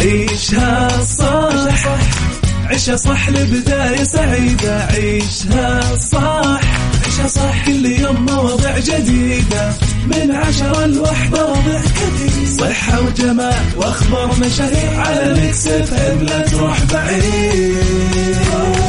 عيشها صح عيشها صح لبداية سعيدة. عيشها صح عيشها صح كل يوم مواضيع جديدة من 10 ل1 وضع كثير صحة وجمال واخبار مشاهير على ميكس اف ام لا تروح بعيد.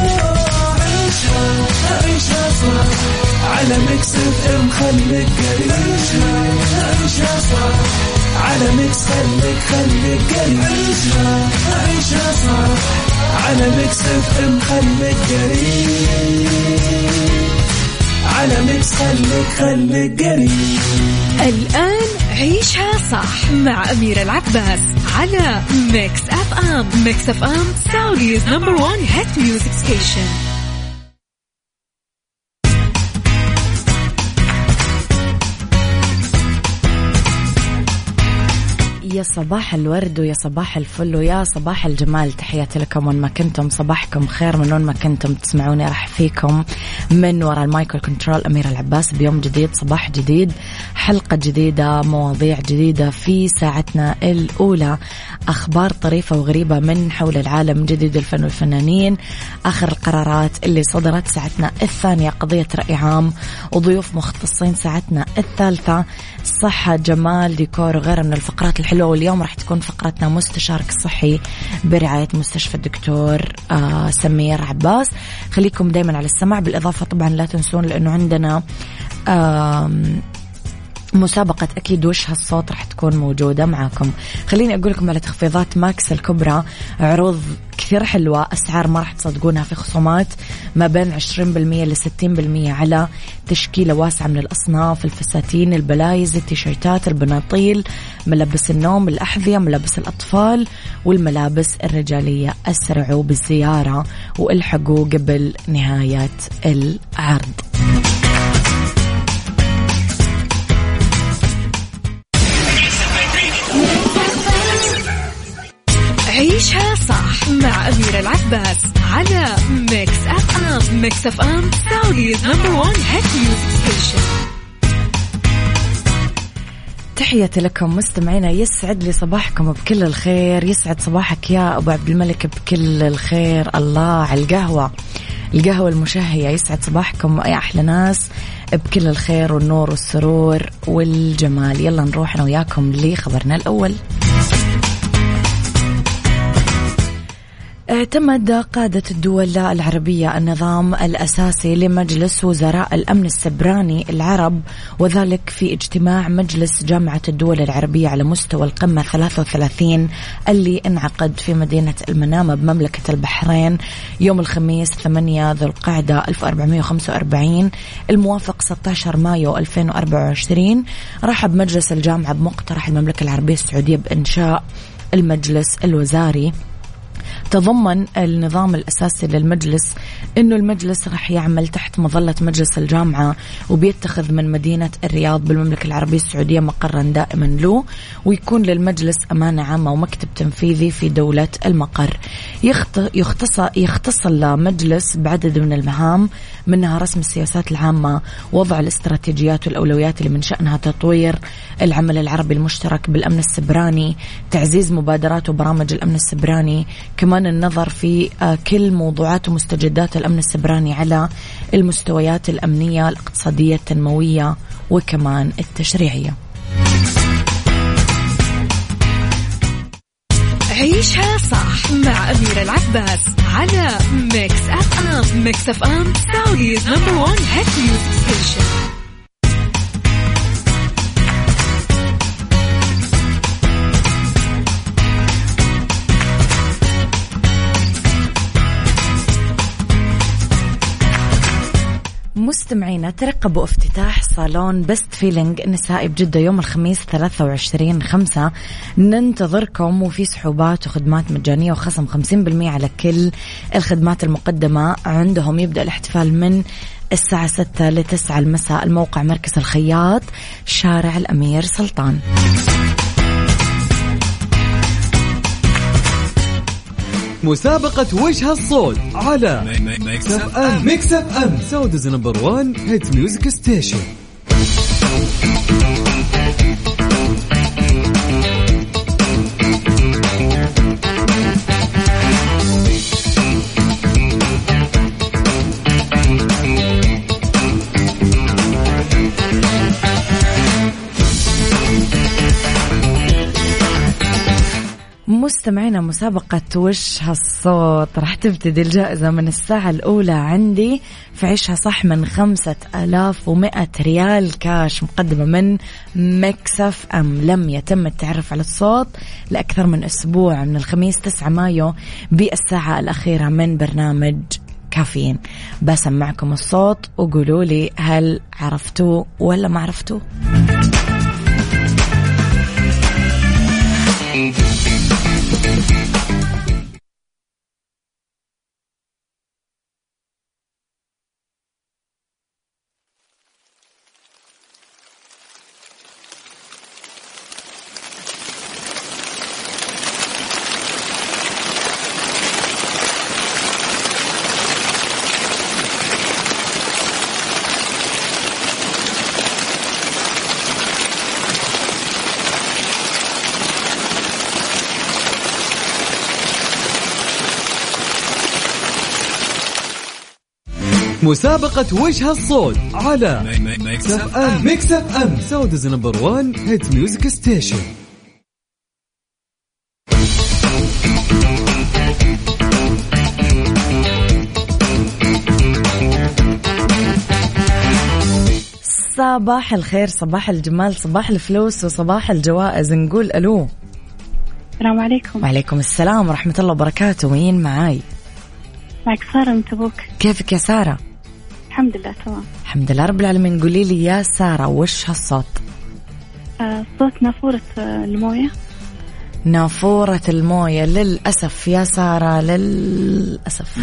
عيشها صح على ميكس اف ام خليك قريب. عيشها صح على ميكس خليك قريب. عيشها صح على ميكس اف ام خليك قريب. على ميكس خليك قريب. الآن عيشها صح مع أميرة العباس على ميكس اف ام. ميكس اف ام سعوديز نمبر 1 هيت ميوزك ستيشن. يا صباح الورد ويا صباح الفل ويا صباح الجمال، تحياتي لكم وين ما كنتم، صباحكم خير من وين ما كنتم تسمعوني. راح فيكم من وراء المايكل كنترول أميرة العباس بيوم جديد، صباح جديد، حلقة جديدة، مواضيع جديدة في ساعتنا الأولى، أخبار طريفة وغريبة من حول العالم، جديد الفن والفنانين، آخر القرارات اللي صدرت. ساعتنا الثانية قضية رأي عام وضيوف مختصين. ساعتنا الثالثة صحة جمال ديكور وغيرها من الفقرات الحلوة. واليوم راح تكون فقرتنا مستشارك الصحي برعاية مستشفى الدكتور سمير عباس. خليكم دايما على السمع، بالإضافة طبعا لا تنسون لأنه عندنا مسابقة أكيد وش هالصوت راح تكون موجودة معاكم. خليني أقول لكم على تخفيضات ماكس الكبرى، عروض كثير حلوة، أسعار ما راح تصدقونها، في خصومات ما بين 20% ل 60% على تشكيلة واسعة من الأصناف، الفساتين، البلايز، التيشيرتات، البناطيل، ملابس النوم، الأحذية، ملابس الأطفال والملابس الرجالية. أسرعوا بالزيارة والحقوا قبل نهاية العرض. عيشها صح مع أميرة العباس على ميكس اف ام. ميكس اف ام سعوديز نمبر 1 هيت ميوزك ستيشن. تحياتي لكم مستمعينا، يسعد لي صباحكم بكل الخير، يسعد صباحك يا أبو عبد الملك بكل الخير. الله على القهوة المشهية، يسعد صباحكم يا أحلى ناس بكل الخير والنور والسرور والجمال. يلا نروح أنا وياكم لخبرنا الأول. اعتمد قادة الدول العربية النظام الأساسي لمجلس وزراء الأمن السبراني العرب، وذلك في اجتماع مجلس جامعة الدول العربية على مستوى القمة 33 اللي انعقد في مدينة المنامة بمملكة البحرين يوم الخميس 8 ذو القعدة 1445 الموافق 16 مايو 2024. رحب مجلس الجامعة بمقترح المملكة العربية السعودية بإنشاء المجلس الوزاري. تضمن النظام الأساسي للمجلس أنه المجلس رح يعمل تحت مظلة مجلس الجامعة، وبيتخذ من مدينة الرياض بالمملكة العربية السعودية مقرا دائما له، ويكون للمجلس أمانة عامة ومكتب تنفيذي في دولة المقر. يختص المجلس بعدد من المهام، منها رسم السياسات العامة، وضع الاستراتيجيات والأولويات اللي من شأنها تطوير العمل العربي المشترك بالأمن السبراني، تعزيز مبادرات وبرامج الأمن السبراني، كمان النظر في كل موضوعات ومستجدات الأمن السبراني على المستويات الأمنية، الاقتصادية، التنموية، وكمان التشريعية. عيشها صح مع أميرة العباس على ميكس اف ام. ميكس اف ام سعوديز نمبر 1 هيت ميوزك ستيشن. مستمعينا، ترقبوا افتتاح صالون بست فيلينج النسائي بجدة يوم الخميس 23/5. ننتظركم، وفي سحوبات وخدمات مجانية وخصم 50% على كل الخدمات المقدمة عندهم. يبدأ الاحتفال من الساعة 6 ل 9 المساء. الموقع مركز الخياط، شارع الأمير سلطان. مسابقة وجه الصوت على ميكس اف ام سعوديز نمبر 1 هيت ميوزك ستيشن. مستمعينا مسابقة وش هالصوت راح تبتدي الجائزة من الساعة الأولى عندي في عيشها صح من 5100 ريال كاش مقدمة من مكسف أم. لم يتم التعرف على الصوت لأكثر من أسبوع من الخميس 9 مايو بالساعة الأخيرة من برنامج كافيين. بسمعكم الصوت وقولوا لي هل عرفتوه ولا ما عرفتوه. مسابقة وش هالصوت على ميكس اف ام سعوديز نمبر 1 هيت ميوزك ستيشن. صباح الخير، صباح الجمال، صباح الفلوس وصباح الجوائز. نقول ألو. السلام عليكم. وعليكم السلام ورحمة الله وبركاته. مين معاي؟ معك سارة من تبوك. كيفك يا سارة؟ الحمد لله تمام. الحمد لله رب العالمين. قولي لي يا سارة وش هالصوت؟ صوت نافورة الموية. نافورة الموية. للأسف يا سارة للأسف.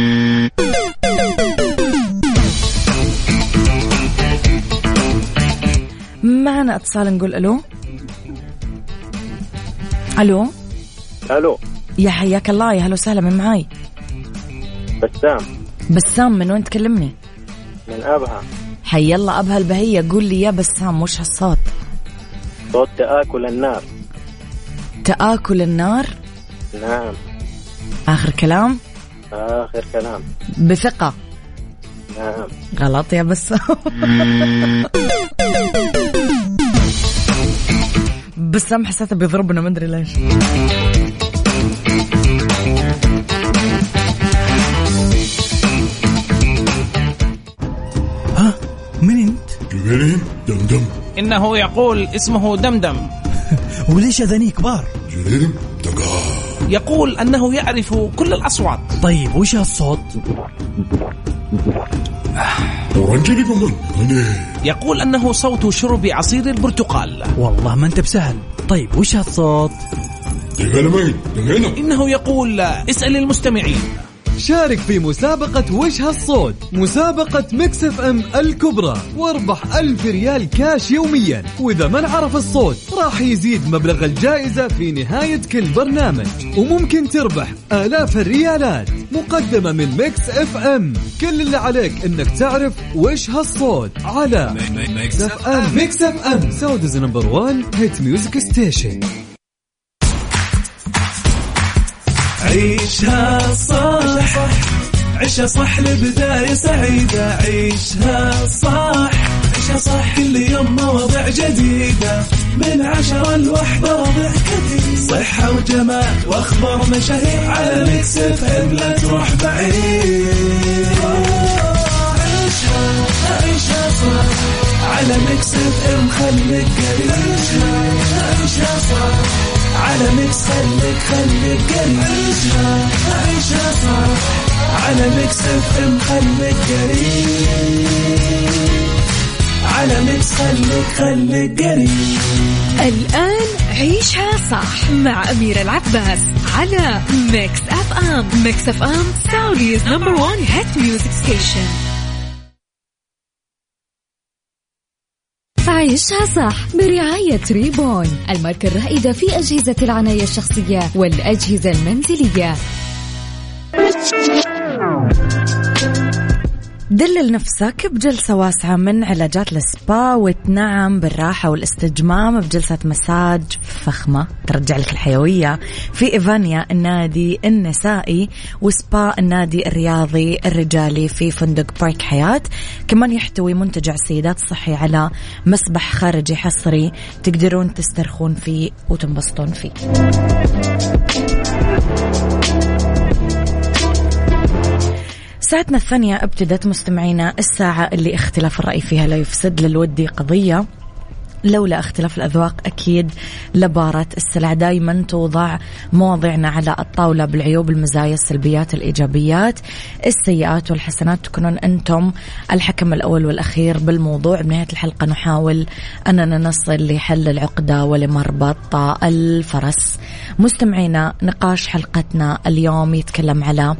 معنا اتصال. نقول ألو. ألو. ألو. يا حياك الله، يا هلا وسهلا. من معاي؟ بسام. بسام من وين تكلمني؟ من أبها. حي الله أبها البهية. قول لي يا بسام وش هالصوت؟ صوت تآكل النار. تآكل النار؟ نعم. آخر كلام؟ آخر كلام. بثقة؟ نعم. غلط يا بسام. بسام حسيته بيضربنا ما أدري ليش. ها من انت؟ جريرين دمدم. انه يقول اسمه دمدم. وليش اذاني كبار؟ جريرين دقا. يقول انه يعرف كل الاصوات. طيب وش هالصوت؟ اورنجي كمان. يقول انه صوت شرب عصير البرتقال. والله ما انت بسهل. طيب وش هالصوت؟ انه يقول اسأل المستمعين. شارك في مسابقة وش هالصوت، مسابقة ميكس اف ام الكبرى، واربح 1000 ريال كاش يوميا. وإذا من عرف الصوت راح يزيد مبلغ الجائزة في نهاية كل برنامج، وممكن تربح آلاف الريالات مقدمة من ميكس اف ام. كل اللي عليك انك تعرف وش هالصوت على ميكس اف ام. ميكس اف ام سعوديز نمبر 1 هيت ميوزك ستيشن. عيشها صح، عيشها صح لبداية سعيدة. عيشها صح، عيشها صح كل يوم مواضيع جديدة من 10 ل1 مواضيع كثير. صحة وجمال واخبار مشاهير على ميكس اف ام. لا تروح بعيد. عيشها عيشها صح على ميكس اف ام. خليك قريب. عيشها صح على ميكس. خليك قريب. عيشها صح على ميكس اف ام. خليك قريب على ميكس. خليك قريب. الآن عيشها صح مع أميرة العباس على ميكس اف ام. ميكس اف ام سعوديز نمبر 1 هيت ميوزك ستيشن. عيشها صح برعاية ريبون، الماركة الرائدة في أجهزة العناية الشخصية والأجهزة المنزلية. دلل نفسك بجلسة واسعة من علاجات السبا وتنعم بالراحة والاستجمام بجلسة مساج فخمة ترجع لك الحيوية في إيفانيا النادي النسائي وسبا النادي الرياضي الرجالي في فندق بارك حياة. كمان يحتوي منتجع سيدات صحي على مسبح خارجي حصري تقدرون تسترخون فيه وتنبسطون فيه. ساعتنا الثانية ابتدت مستمعينا الساعة اللي اختلاف الرأي فيها لا يفسد للودي قضية. لولا اختلاف الأذواق أكيد لبارة السلع. دايما توضع مواضيعنا على الطاولة بالعيوب المزايا السلبيات الإيجابيات السيئات والحسنات. تكونون أنتم الحكم الأول والأخير بالموضوع. بنهاية الحلقة نحاول أننا نصل لحل العقدة ولمربط الفرس. مستمعينا نقاش حلقتنا اليوم يتكلم على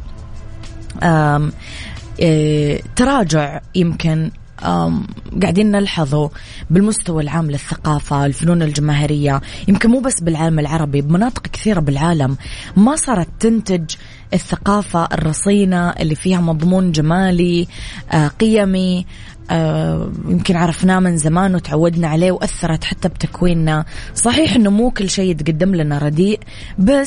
تراجع يمكن قاعدين نلحظه بالمستوى العام للثقافة الفنون الجماهيرية، يمكن مو بس بالعالم العربي، بمناطق كثيرة بالعالم ما صارت تنتج الثقافة الرصينة اللي فيها مضمون جمالي قيمي يمكن عرفناه من زمان وتعودنا عليه وأثرت حتى بتكويننا. صحيح إنه مو كل شيء يتقدم لنا رديء، بس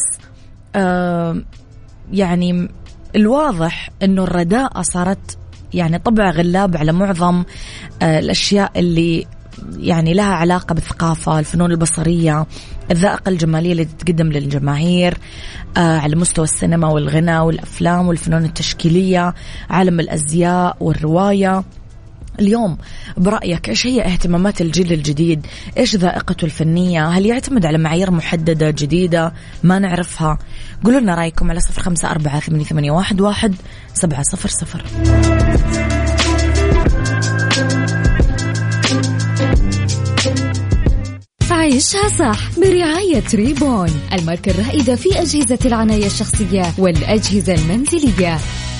يعني الواضح إنه الرداءة صارت يعني طبع غلاب على معظم الأشياء اللي يعني لها علاقة بالثقافة الفنون البصرية الذائقة الجمالية اللي تتقدم للجماهير على مستوى السينما والغناء والأفلام والفنون التشكيلية، عالم الأزياء والرواية. اليوم برأيك إيش هي اهتمامات الجيل الجديد؟ إيش ذائقته الفنية؟ هل يعتمد على معايير محددة جديدة ما نعرفها؟ قولوا لنا رأيكم على 0548811700. عيشها صح برعاية ريبون، الماركة الرائدة في أجهزة العناية الشخصية والأجهزة المنزلية.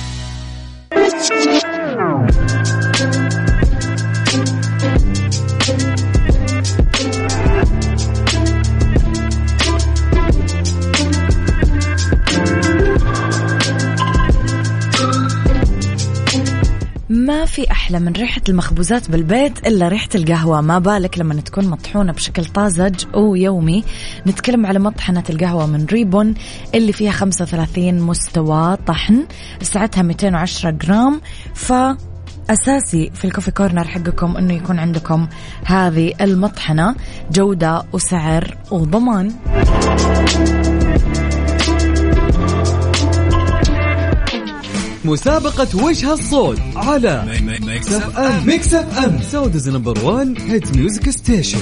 ما في أحلى من ريحة المخبوزات بالبيت إلا ريحة القهوة، ما بالك لما تكون مطحونة بشكل طازج ويومي. نتكلم على مطحنة القهوة من ريبون اللي فيها 35 مستوى طحن، سعتها 210 جرام. فأساسي في الكوفي كورنر حقكم أنه يكون عندكم هذه المطحنة، جودة وسعر وضمان. مسابقة وجه الصوت على ميكس اف ام سعوديز نمبر 1 هيت ميوزك ستيشن.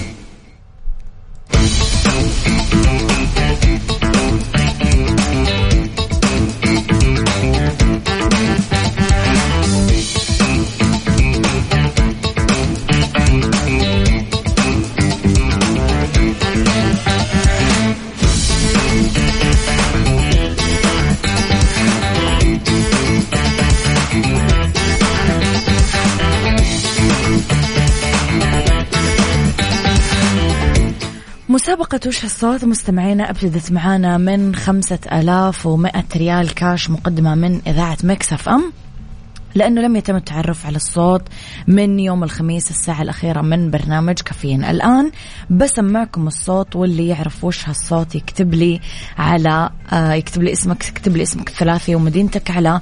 مسابقة وش الصوت مستمعينا ابتدت معانا من 5100 ريال كاش مقدمة من إذاعة ميكس اف ام، لأنه لم يتم التعرف على الصوت من يوم الخميس الساعة الأخيرة من برنامج كافيين. الآن بسمعكم الصوت، واللي يعرف وش هالصوت يكتب لي على يكتب لي اسمك الثلاثي ومدينتك على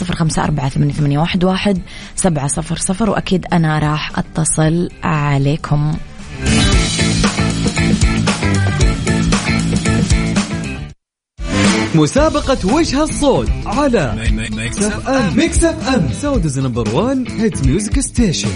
0548811700 وأكيد أنا راح أتصل عليكم. مسابقة وجه الصوت على ميكس اف ام سعوديز نمبر 1 هيت ميوزك ستيشن.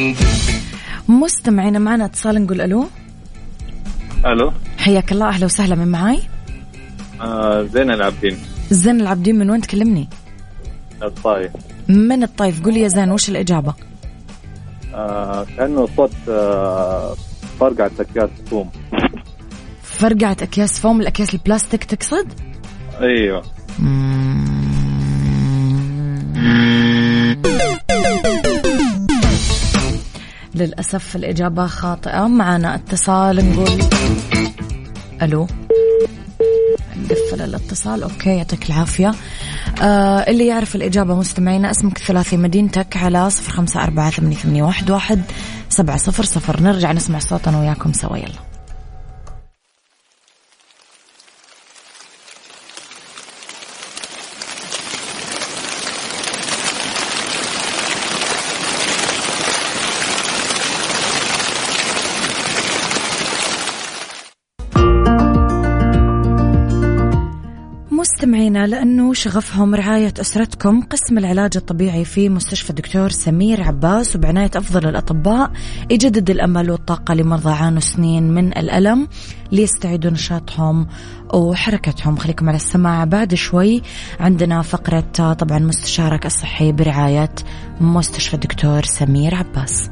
مستمعينا معنا اتصال، نقول ألو. ألو، حياك الله، أهلا وسهلا، من معاي؟ زين العابدين. زين العابدين، من وين تكلمني؟ الطايف. من الطايف، قول لي يا زين وش الإجابة؟ كأنه صوت فرقعة أكياس فوم. فرقعة أكياس فوم، الأكياس البلاستيك تقصد؟ أيوة. للأسف الإجابة خاطئة. معنا اتصال، نقول ألو. نقفل الاتصال. أوكي، يعطيك العافية. اللي يعرف الإجابة مستمعينا اسمك الثلاثي مدينتك على 0548811700. نرجع نسمع صوتنا وياكم سوا، يلا. مستمعينا، لأنه شغفهم رعاية أسرتكم، قسم العلاج الطبيعي في مستشفى الدكتور سمير عباس وبعناية أفضل الأطباء يجدد الأمل والطاقة لمرضى عانوا سنين من الألم ليستعيدوا نشاطهم وحركتهم. خليكم على السماع، بعد شوي عندنا فقرة طبعا مستشارك الصحي برعاية مستشفى الدكتور سمير عباس.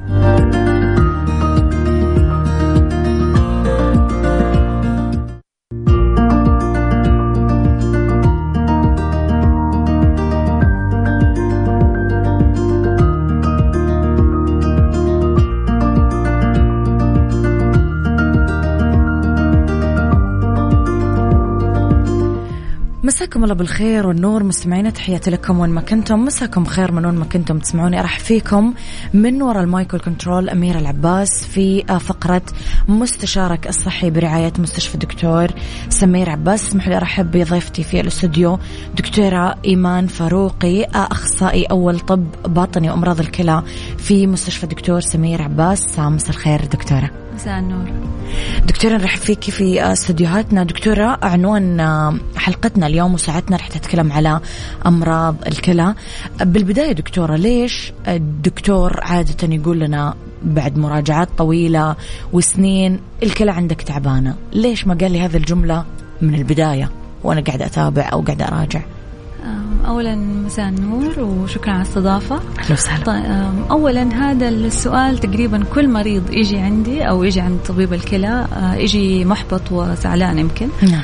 مساكم الله بالخير والنور مستمعينا، تحياتي لكم وين ما كنتم. مساكم خير من وين ما كنتم تسمعوني. أرحب فيكم من وراء المايك والكنترول أميرة العباس في فقرة مستشارك الصحي برعاية مستشفى الدكتور سمير عباس. اسمحوا لي أرحب بضيفتي في الاستوديو دكتورة إيمان فاروقي، أخصائي أول طب باطني وأمراض الكلى في مستشفى الدكتور سمير عباس. مساء الخير دكتورة. مساء النور دكتورة، نرحب فيك في استوديوهاتنا. دكتورة، عنوان حلقتنا اليوم وساعتنا رح تتكلم على أمراض الكلى. بالبداية دكتورة، ليش الدكتور عادة يقول لنا بعد مراجعات طويلة وسنين الكلى عندك تعبانة؟ ليش ما قال لي هذه الجملة من البداية وأنا قاعدة أتابع أو قاعدة أراجع؟ أولا مساء النور وشكرا على الاستضافة. طيب، أولا هذا السؤال تقريبا كل مريض يجي عندي أو يجي عند طبيب الكلى يجي محبط وزعلان يمكن. نعم.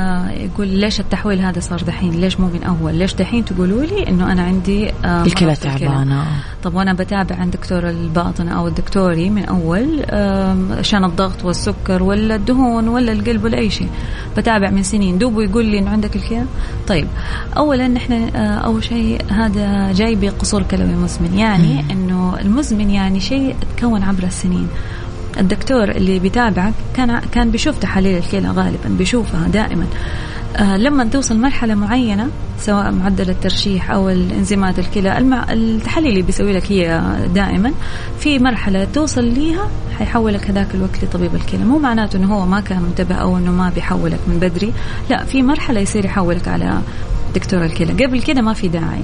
يقول ليش التحويل هذا صار دحين؟ ليش مو من أول؟ ليش دحين تقولوا لي إنه أنا عندي الكلى تعبانة؟ طب وأنا بتابع عند دكتور الباطن أو الدكتوري من أول عشان الضغط والسكر ولا الدهون ولا القلب ولا أي شيء، بتابع من سنين، دوبه يقول لي إنه عندك الكلى. طيب، أولا نحن أول شيء هذا جاي بقصور كلوي مزمن، يعني إنه المزمن يعني شيء تكون عبر السنين. الدكتور اللي بيتابعك كان بيشوف تحاليل الكلى، غالبا بيشوفها دائما. لما توصل مرحلة معينة سواء معدل الترشيح أو الإنزيمات الكلى، التحاليل اللي بيسوي لك هي دائما في مرحلة توصل ليها حيحولك هذاك الوقت لطبيب الكلى. مو معناته إنه هو ما كان منتبه أو إنه ما بيحولك من بدري، لا، في مرحلة يصير يحولك على دكتور الكلى. قبل كده ما في داعي.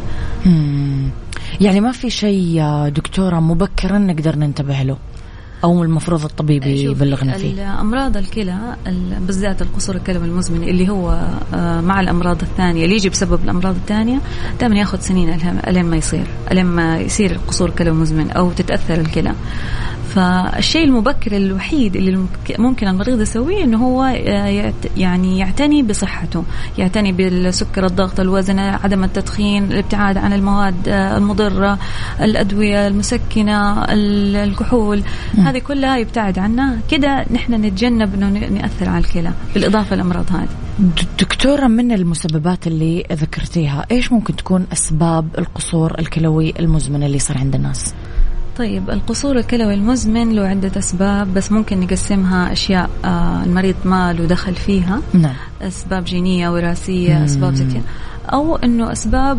يعني ما في شيء دكتورة مبكرا نقدر ننتبه له أو المفروض الطبيب يبلغنا فيه؟ أمراض الكلى بالذات القصور الكلوي المزمن اللي هو مع الأمراض الثانية اللي يجي بسبب الأمراض الثانية دائما ياخذ سنين ألين ما يصير القصور الكلوي المزمن أو تتأثر الكلى. فالشيء المبكر الوحيد اللي ممكن المريض يسويه إنه هو يعني يعتني بصحته، يعتني بالسكر، الضغط، الوزن، عدم التدخين، الابتعاد عن المواد المضرة، الأدوية المسكنة، الكحول، هذه كلها يبتعد عنها. كده نحن نتجنب إنه نأثر على الكلى، بالإضافة للأمراض هذه. دكتورة، من المسببات اللي ذكرتيها إيش ممكن تكون أسباب القصور الكلوي المزمن اللي صار عند الناس؟ طيب، القصور الكلوي المزمن له عدة أسباب، بس ممكن نقسمها أشياء المريض ما له دخل فيها. نعم. أسباب جينية وراثية، أسباب زي كده، أو إنه أسباب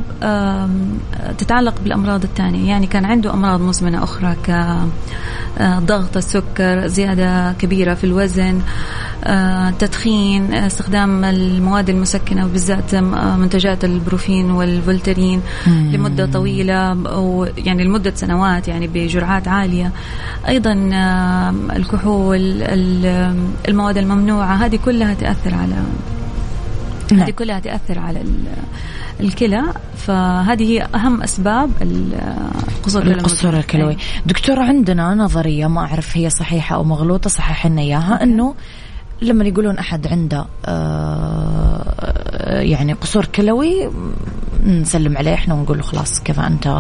تتعلق بالأمراض الثانية. يعني كان عنده أمراض مزمنة أخرى كضغط، السكر، زيادة كبيرة في الوزن، تدخين، استخدام المواد المسكنة وبالذات منتجات البروفين والفولترين لمدة طويلة يعني لمدة سنوات يعني بجرعات عالية. أيضا الكحول، المواد الممنوعة، هذه كلها تأثر على هذه كلها تأثر على الكلى. فهذه هي أهم أسباب القصور الكلوي. دكتورة عندنا نظرية ما أعرف هي صحيحة أو مغلوطة، صحح لنا إياها، أنه لما يقولون أحد عنده يعني قصور كلوي نسلم عليه إحنا ونقول له خلاص كذا أنت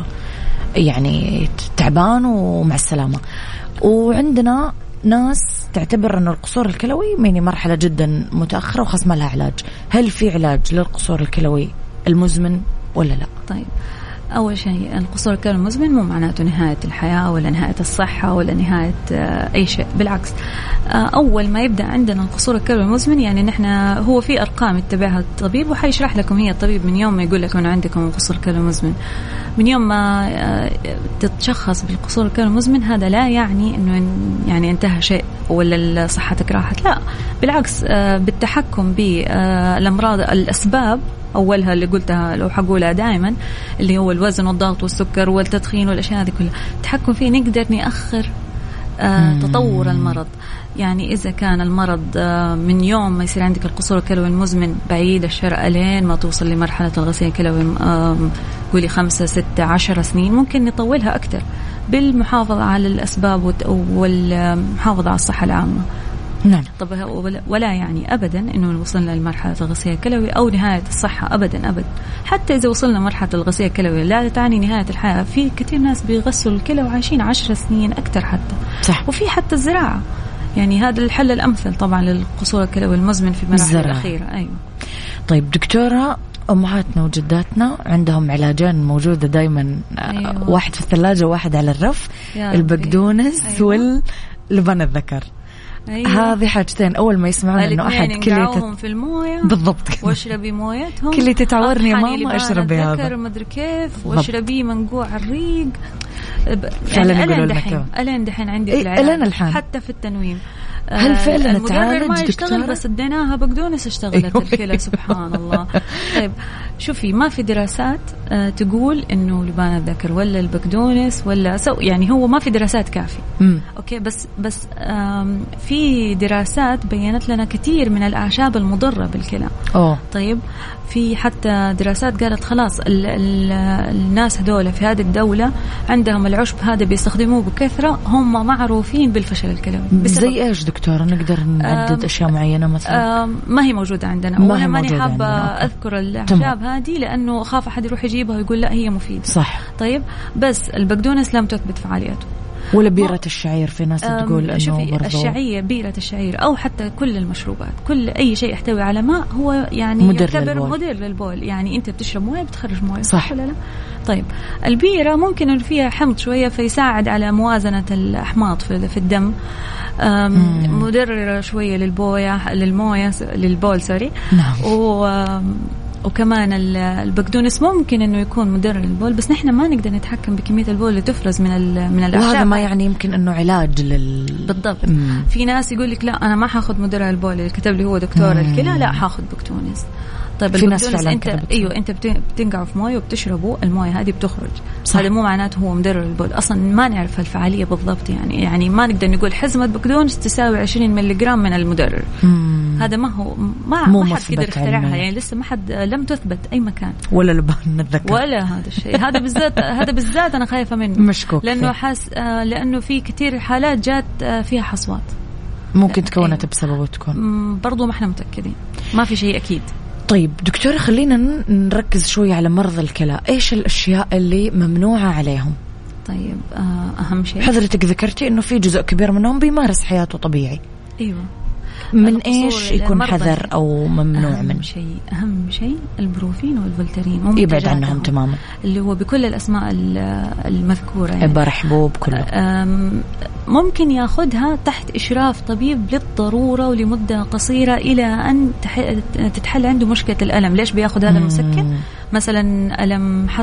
يعني تعبان ومع السلامة. وعندنا ناس تعتبر أن القصور الكلوي يعني مرحلة جدا متأخرة وخاص ما لها علاج. هل في علاج للقصور الكلوي المزمن ولا لا؟ طيب، أول شيء القصور الكلوي المزمن مو معناته نهاية الحياة ولا نهاية الصحة ولا نهاية أي شيء، بالعكس. أول ما يبدأ عندنا القصور الكلوي المزمن يعني نحن هو في أرقام يتبعها الطبيب وحيشرح لكم هي الطبيب من يوم ما يقول لكم أنه عندكم قصور كلوي مزمن. من يوم ما تتشخص بالقصور الكلوي المزمن هذا لا يعني أنه يعني انتهى شيء ولا صحتك راحت، لا بالعكس. بالتحكم بالأمراض، الأسباب أولها اللي قلتها لو حقولها دائما اللي هو الوزن والضغط والسكر والتدخين والأشياء هذه كلها، التحكم فيه نقدر نأخر تطور المرض. يعني إذا كان المرض من يوم ما يصير عندك القصور الكلوي المزمن بعيد الشر ألين ما توصل لمرحلة الغسيل الكلوي قولي 5 6 10 سنين، ممكن نطولها أكتر بالمحافظة على الأسباب والمحافظة على الصحة العامة. نعم. طب ولا يعني أبدا إنه وصلنا لمرحلة الغسيل الكلوي أو نهاية الصحة، أبدا أبدا. حتى إذا وصلنا مرحلة الغسيل الكلوي لا تعني نهاية الحياة. في كثير ناس بيغسلوا الكلى وعايشين 10 سنين أكتر حتى. صح. وفي حتى الزراعة، يعني هذا الحل الأمثل طبعا للقصور الكلوي المزمن في المراحل الأخيرة. أيوة. طيب دكتورة، أمهاتنا وجداتنا عندهم علاجين موجودة دايما. أيوة. واحد في الثلاجة وواحد على الرف، البقدونس. أيوة. واللبن الذكر. أيوة. هذه حاجتين أول ما يسمعون إنه أحد كليته في الموية بالضبط واشربي مويتهم، كليتي تعورني يا ماما اشربي هذا ما أدري كيف، واشربي منقوع الريق. فعلا يقولوا لك ألين دحين عندي في العلاج حتى في التنويم. هل فعلا تعالج ما يشتغل بس اديناها بقدونس اشتغلت الكلى سبحان الله. طيب شوفي، ما في دراسات تقول انه لبان الذكر ولا البقدونس ولا يعني هو ما في دراسات كافية. اوكي، بس في دراسات بينت لنا كثير من الأعشاب المضرة بالكلى. طيب في حتى دراسات قالت خلاص الناس هذول في هذه الدولة عندهم العشب هذا بيستخدموه بكثرة، هم معروفين بالفشل الكلوي. زي ايش دكتورة؟ نقدر نعدد اشياء معينة مثلا؟ ما هي موجودة عندنا، وانا ماني حابة اذكر الاعشاب هذه لانه خاف احد يروح يجيبها ويقول لا هي مفيدة. صح. طيب بس البقدونس لم تثبت فعاليته. ولا بيرة الشعير، في ناس تقول انه برضو الشعير، بيرة الشعير او حتى كل المشروبات، كل اي شيء يحتوي على ماء هو يعني يعتبر مدير للبول. يعني انت بتشرب مويه بتخرج مويه، صح ولا لا؟ طيب البيرة ممكن إنه فيها حمض شوية فيساعد على موازنة الأحماض في الدم، مدررة شوية للبول سوري. نعم. وكمان البقدونس ممكن انه يكون مدرر للبول، بس نحن ما نقدر نتحكم بكميه البول اللي تفرز من الاعشاب. وهذا ما يعني يمكن انه علاج بالضبط. في ناس يقول لك لا انا ما حاخذ مدرر البول اللي كتب لي هو دكتور الكلى، لا حاخذ بقدونس. طيب في ناس فعلا انت بتنقعه في مويه وبتشربه، المويه هذه بتخرج. هذا مو معناته هو مدرر للبول، اصلا ما نعرف الفعاليه بالضبط. يعني ما نقدر نقول حزمه بقدونس تساوي 20 ملغ من المدرر. هذا ما هو ما حد قدر يخترعها، يعني لسه ما حد لم تثبت اي مكان. ولا لبان الذكر ولا هذا الشيء. هذا بالذات انا خايفه منه، مشكوك لانه لانه في كثير حالات جات فيها حصوات ممكن تكونت بسببه، تكون برضو ما احنا متاكدين، ما في شيء اكيد. طيب دكتورة، خلينا نركز شوي على مرضى الكلى. إيش الأشياء اللي ممنوعة عليهم؟ طيب أهم شيء حضرتك ذكرتي إنه في جزء كبير منهم بيمارس حياته طبيعي. أيوة. من إيش يكون حذر أو ممنوع من؟ أهم شيء البروفين والفولترين يبعد عنهم تماما، اللي هو بكل الأسماء المذكورة، يعني عبارة حبوب كله. ممكن ياخدها تحت إشراف طبيب للضرورة ولمدة قصيرة إلى أن تتحل عنده مشكلة الألم. ليش بياخد هذا المسكن؟ مثلا ألم حصوة،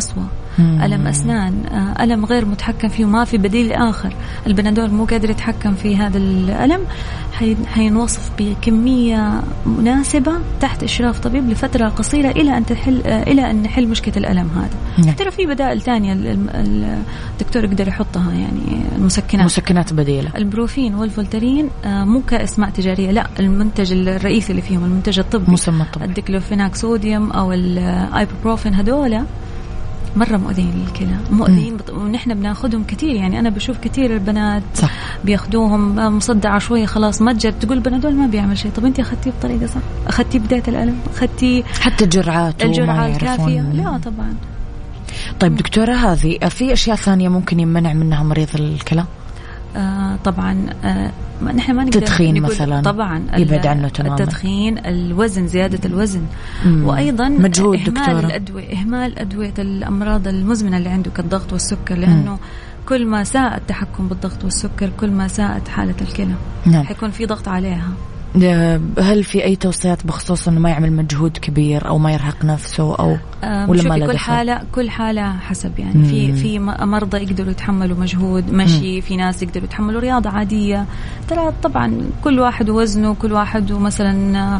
ألم أسنان، ألم غير متحكم فيه وما في بديل آخر، البنادول مو قادر يتحكم في هذا الألم، حينوصف بكمية مناسبة تحت إشراف طبيب لفترة قصيرة إلى أن نحل مشكلة الألم هذا. ترى في بدائل تانية الدكتور يقدر يحطها، يعني مسكنات بديلة. البروفين والفولترين مو كأسماء تجارية، لا، المنتج الرئيسي اللي فيهم المنتج الطبي، مسمى الطبي، الديكلوفيناك صوديوم أو الآيبوبروفين، هذولا مرة مؤذين للكلى، مؤذين ونحن بناخدهم كتير. يعني أنا بشوف كتير البنات صح. بياخدوهم مصدعة شوية خلاص ما تجد، تقول بنادول ما بيعمل شيء. طب أنت أخذتيه بطريقة صح؟ أخذتيه بداية الألم؟ أخذتيه حتى الجرعة الكافية؟ لا طبعا. طيب دكتورة، هذه في أشياء ثانية ممكن يمنع منها مريض الكلى؟ طبعا نحن ما نقدر تدخين مثلا، طبعا يبعد عنه تماما. التدخين، الوزن، زيادة الوزن، وأيضا مجهود إهمال أدوية الأمراض المزمنة اللي عنده كالضغط والسكر، لأنه كل ما ساء التحكم بالضغط والسكر كل ما ساءت حالة الكلى. نعم. حيكون في ضغط عليها. هل في أي توصيات بخصوص إنه ما يعمل مجهود كبير أو ما يرهق نفسه أو ولا ما كل حالة حسب يعني. في مرضى يقدروا يتحملوا مجهود مشي، في ناس يقدروا يتحملوا رياضة عادية. ترى طبعا كل واحد ووزنه، كل واحد ومثلا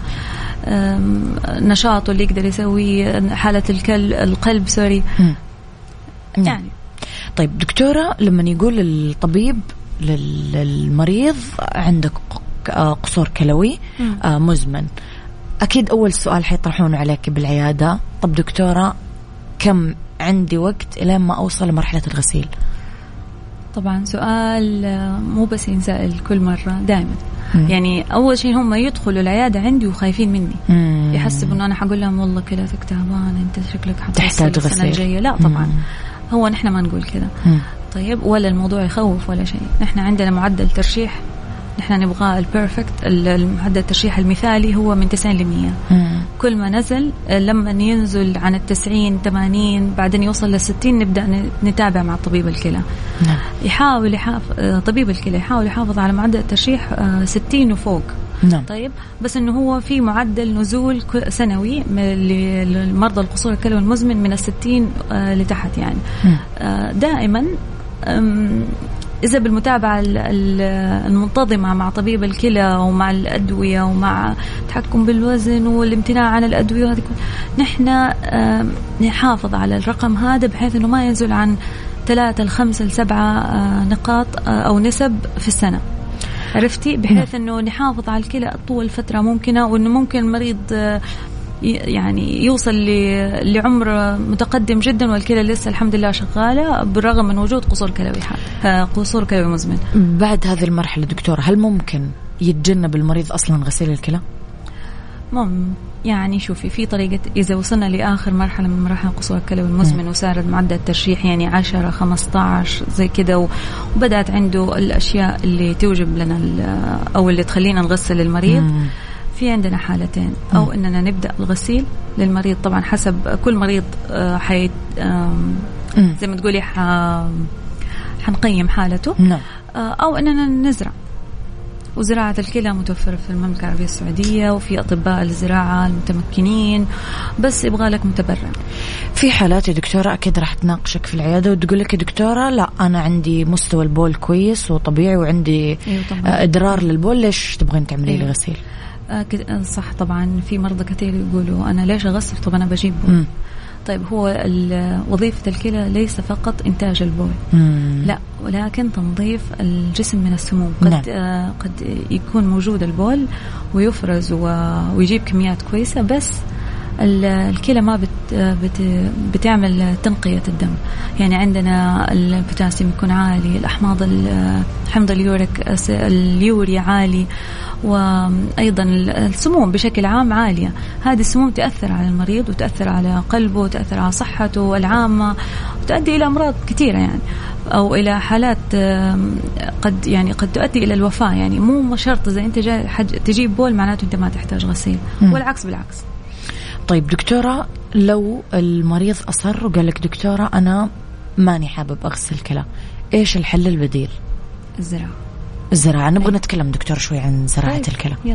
نشاطه اللي يقدر يسوي، حالة القلب سوري يعني. طيب دكتورة، لما يقول الطبيب للمريض عندك قصور كلوي مزمن، أكيد أول سؤال حيطرحونه عليك بالعيادة، طب دكتورة كم عندي وقت إلى ما أوصل لمرحلة الغسيل؟ طبعا سؤال مو بس ينسأل كل مرة، دائما. يعني أول شيء هم يدخلوا العيادة عندي وخايفين مني، يحسبوا أنه أنا حقول لهم والله كلاتك تعبان، أنت شكلك تحتاج غسيل السنة الجاية. لا طبعا، هو نحن ما نقول كذا. طيب ولا الموضوع يخوف ولا شيء. نحن عندنا معدل ترشيح، نحن نبغى البيرفكت، المعدل الترشيح المثالي هو من 90 ل100. كل ما نزل، لما ينزل عن 90-80 بعدين يوصل ل60 نبدأ نتابع مع طبيب الكلى. يحاول طبيب الكلى يحاول يحافظ على معدل الترشيح 60 وفوق. طيب بس إنه هو في معدل نزول سنوي للمرضى القصور الكلوي المزمن من 60 لتحت يعني. دائما إذا بالمتابعة المنتظمة مع طبيب الكلى ومع الأدوية ومع التحكم بالوزن والامتناع عن الأدوية، نحن نحافظ على الرقم هذا بحيث أنه ما ينزل عن 3 ل5 ل7 نقاط أو نسب في السنة. عرفتي؟ بحيث أنه نحافظ على الكلى طول فترة ممكنة، وأنه ممكن المريض يعني يوصل لعمر متقدم جدا والكلى لسه الحمد لله شغالة بالرغم من وجود قصور كلوي قصور كلوي مزمن. بعد هذه المرحلة دكتورة، هل ممكن يتجنب المريض أصلا غسيل الكلى؟ يعني شوفي، في طريقة إذا وصلنا لآخر مرحلة من مراحل قصور الكلوي المزمن وصار معدل الترشيح يعني 10-15 زي كده، وبدأت عنده الأشياء اللي توجب لنا أو اللي تخلينا نغسل المريض، في عندنا حالتين، أو إننا نبدأ الغسيل للمريض، طبعا حسب كل مريض زي ما تقولي حنقيم حالته، أو إننا نزرع. وزراعة الكلى متوفرة في المملكة العربية السعودية، وفي أطباء الزراعة المتمكنين، بس يبغى لك متبرع. في حالات يا دكتورة أكيد راح تناقشك في العيادة وتقول لك يا دكتورة لا أنا عندي مستوى البول كويس وطبيعي وعندي إدرار للبول، ليش تبغين تعملي لي غسيل؟ صح طبعا. في مرضى كثير يقولوا أنا ليش أغسل؟ طب أنا بجيب بول. طيب هو وظيفة الكلى ليس فقط إنتاج البول، لا، ولكن تنظيف الجسم من السموم. قد يكون موجود البول ويفرز ويجيب كميات كويسة، بس الكلى ما بتعمل تنقية الدم. يعني عندنا البوتاسيوم يكون عالي، الأحماض حمض اليوري عالي، وأيضا السموم بشكل عام عالية. هذه السموم تأثر على المريض وتأثر على قلبه وتأثر على صحته العامة وتؤدي إلى أمراض كثيرة يعني، أو إلى حالات قد تؤدي إلى الوفاة. يعني مو شرط إذا أنت جاي تجيب بول معناته أنت ما تحتاج غسيل، والعكس بالعكس. طيب دكتورة، لو المريض أصر وقال لك دكتورة أنا ماني حابب أغسل كلى، إيش الحل البديل؟ الزراعة. نبغى نتكلم دكتور شوي عن زراعة الكلى.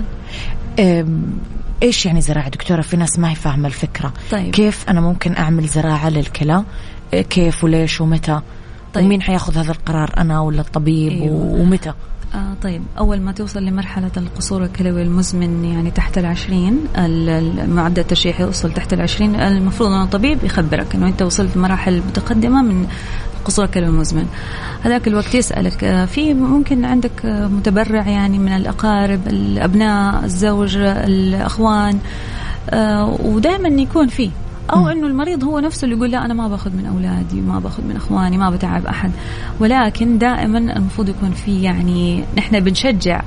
إيش يعني زراعة دكتورة؟ في ناس ما هي فاهمة الفكرة. كيف أنا ممكن أعمل زراعة للكلى كيف وليش ومتى؟ طيب. ومين حياخذ هذا القرار، أنا ولا الطبيب؟ أيوة. ومتى؟ طيب أول ما توصل لمرحلة القصور الكلوي المزمن يعني تحت 20 المعدل الترشيحي يوصل تحت 20 المفروض أن الطبيب يخبرك أنه أنت وصلت لمراحل متقدمة من قصور الكلوي المزمن. هذاك الوقت يسألك في ممكن عندك متبرع يعني من الأقارب، الأبناء، الزوج، الأخوان، ودائما يكون فيه، أو إنه المريض هو نفسه اللي يقول لا أنا ما باخذ من أولادي، ما باخذ من أخواني، ما بتعب أحد. ولكن دائما المفروض يكون في يعني نحن بنشجع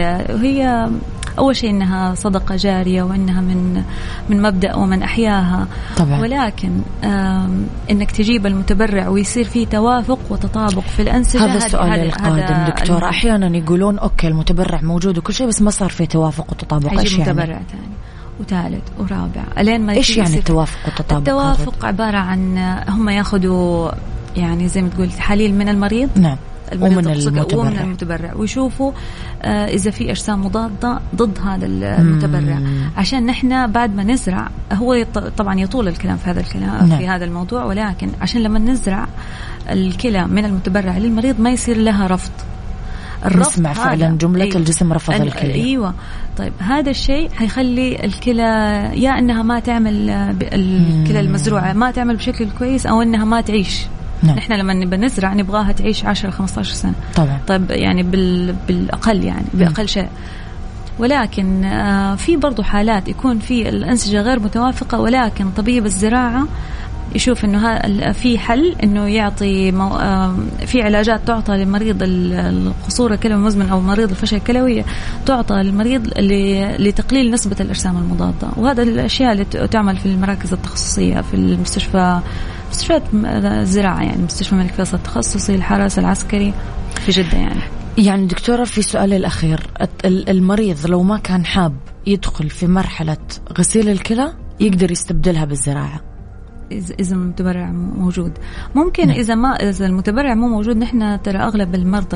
هي أول شيء إنها صدقة جارية وإنها من مبدأ ومن أحياها طبعا. ولكن إنك تجيب المتبرع ويصير فيه توافق وتطابق في الأنسجة. هذا السؤال القادم دكتورة. أحيانا يقولون أوكي المتبرع موجود وكل شيء بس ما صار فيه توافق وتطابق. إيش يعني؟ متبرع ثاني وثالث ورابع ألين ما إيش يعني التوافق والتطابق؟ التوافق عبارة عن هم ياخذوا يعني زي ما تقول تحاليل من المريض نعم ومن المتبرع ويشوفوا إذا في أجسام مضادة ضد هذا المتبرع، عشان نحن بعد ما نزرع هو طبعا يطول الكلام في هذا الكلام نعم. في هذا الموضوع، ولكن عشان لما نزرع الكلى من المتبرع للمريض ما يصير لها رفض. نسمع فعلا جملة أيوة. الجسم رفض الكلى. أيوة. طيب هذا الشيء هيخلي الكلى يا أنها ما تعمل الكلى المزروعة ما تعمل بشكل كويس أو أنها ما تعيش. نعم. نحن لما نزرع نبغاها تعيش 10-15 سنة طبعا. طيب يعني بالأقل يعني بأقل شيء. ولكن في برضو حالات يكون في الأنسجة غير متوافقة، ولكن طبيب الزراعة يشوف إنه في حل إنه يعطي في علاجات تعطى لمريض القصور الكلوي المزمن أو مريض الفشل الكلوي تعطى للمريض لتقليل نسبة الأجسام المضادة. وهذا الأشياء اللي تعمل في المراكز التخصصية في مستشفيات الزراعة يعني مستشفى الملك فيصل التخصصي، الحرس العسكري في جدة. يعني دكتورة في سؤال الأخير، المريض لو ما كان حاب يدخل في مرحلة غسيل الكلى يقدر يستبدلها بالزراعة إذا المتبرع موجود ممكن. نعم. إذا المتبرع مو موجود نحن ترى أغلب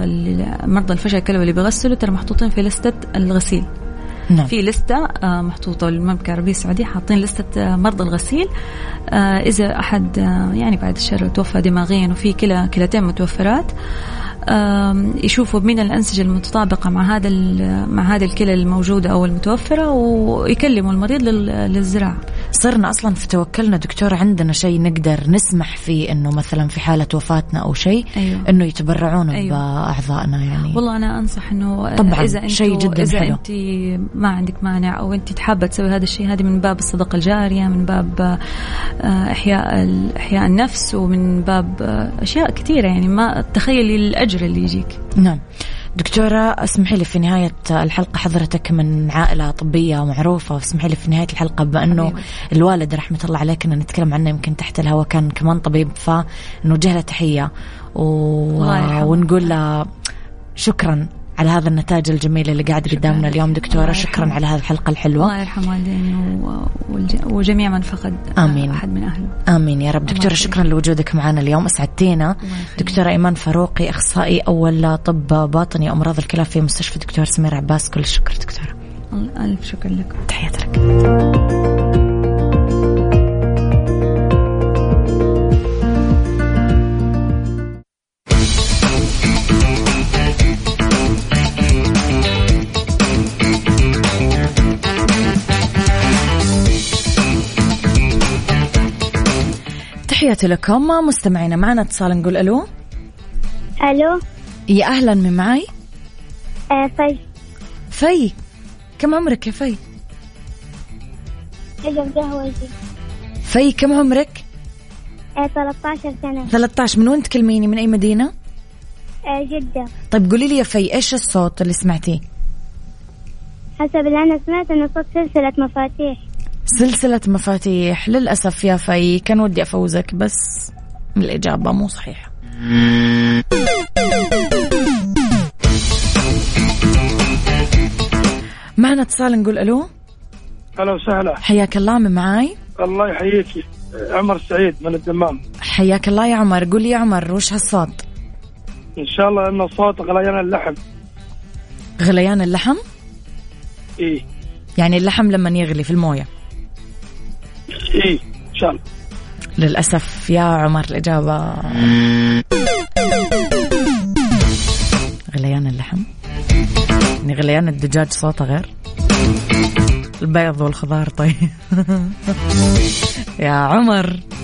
مرضى الفشل الكلوي اللي بيغسلوا ترى محطوطين في لستة الغسيل. نعم. في لستة محطوطة المملكة العربية السعودية حاطين لستة مرضى الغسيل. إذا أحد يعني بعد الشر توفى دماغيا وفي كلتين متوفرات يشوفوا من الأنسجة المتطابقة مع هذه الكلى الموجودة أو المتوفرة ويكلموا المريض للزراعة. صرنا أصلا في توكلنا دكتور عندنا شيء نقدر نسمح فيه إنه مثلا في حالة وفاتنا أو شيء أيوة. إنه يتبرعون أيوة. بأعضائنا يعني. والله أنا أنصح إنه طبعا إذا شيء جدا إذا حلو. أنت ما عندك مانع أو أنت حابة تسوي هذا الشيء، هذه من باب الصدقة الجارية، من باب إحياء النفس، ومن باب أشياء كثيرة يعني ما تخيلي الأجر اللي يجيك. نعم دكتورة اسمحي لي في نهاية الحلقة، حضرتك من عائلة طبية معروفة، واسمحي لي في نهاية الحلقة بأنه الوالد رحمة الله عليه كنا نتكلم عنه يمكن تحت الهواء كان كمان طبيب، فنوجه له تحية ونقول له شكرا على هذا النتاج الجميل اللي قاعد قدامنا اليوم دكتورة. شكرا على هذه الحلقة الحلوة. الله يرحم والديني وجميع من فقد آمين. أحد من أهله. آمين يا رب. دكتورة شكرا لوجودك معنا اليوم، أسعدتينا. دكتورة إيمان فاروقي أخصائي أول طب باطني أمراض الكلى في مستشفى دكتور سمير عباس، كل الشكر دكتورة. ألف شكر لك. تحياتي لك. تحياتي لكم مستمعينا. معنا اتصال، نقول ألو. ألو يا أهلا، من معي؟ في كم عمرك يا في؟ في كم عمرك؟ 13 سنة. 13. من وين تكلميني؟ من أي مدينة؟ جدة. طيب قولي لي يا في إيش الصوت اللي سمعتيه؟ حسب اللي أنا سمعت إنه صوت سلسلة مفاتيح. سلسلة مفاتيح. للأسف يا في كان ودي أفوزك بس الإجابة مو صحيحة. معنا اتصال، نقول ألو. أهلا وسهلا. حياك الله، من معاي؟ الله يحييك، عمر سعيد من الدمام. حياك الله يا عمر. قول لي يا عمر وش هالصوت؟ إن شاء الله إنه صوت غليان اللحم. غليان اللحم؟ إيه يعني اللحم لما يغلي في الموية. إيه إن شاء الله. للأسف يا عمر الإجابة غليان اللحم. يعني غليان الدجاج صوته غير، البيض والخضار. طيب يا عمر